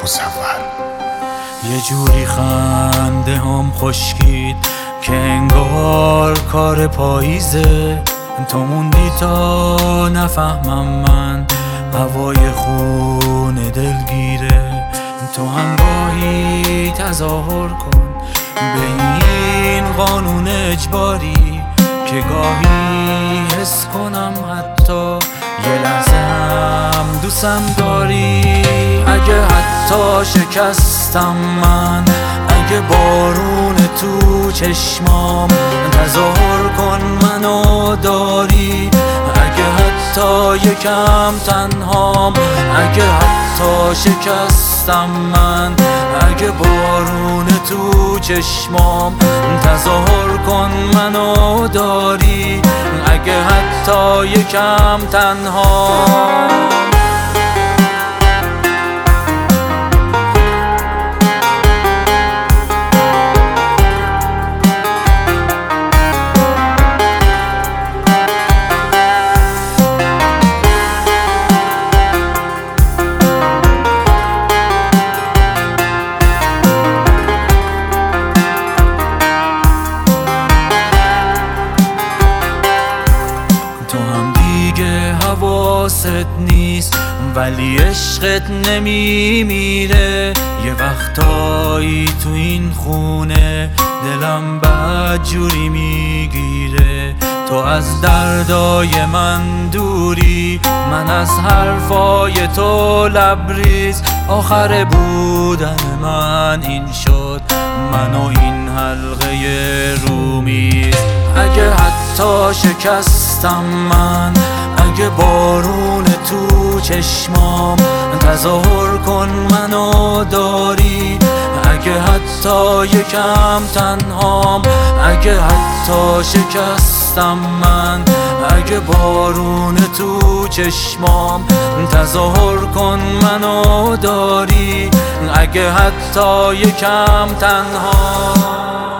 مصور. یه جوری خنده هم خشکید که انگار کار پاییزه. تو موندی تا نفهمم من هوای خون دلگیره. تو هم گاهی تظاهر کن به این قانون اجباری که گاهی حس کنم حتی یه لحظه هم دوستم داری. اگه حتی شکستم من، اگه بارون تو چشمام، تظاهر کن منو داری. اگه حتی یکم تنهام، اگه حتی شکستم من، اگه بارون تو چشمام، تظاهر کن منو داری. اگه حتی یکم تنهام. حواست نیست ولی عشقت نمیمیره. یه وقتایی تو این خونه دلم بد جوری میگیره. تو از دردای من دوری، من از حرفای تو لبریز. آخر بودن من این شد، من و این حلقه رومیز. اگه حتی شکستم من، اگه بارون تو چشمام، تظاهر کن منو داری. اگه حتی یکم تنهام، اگه حتی شکستم من، اگه بارون تو چشمام، تظاهر کن منو داری. اگه حتی یکم تنهام.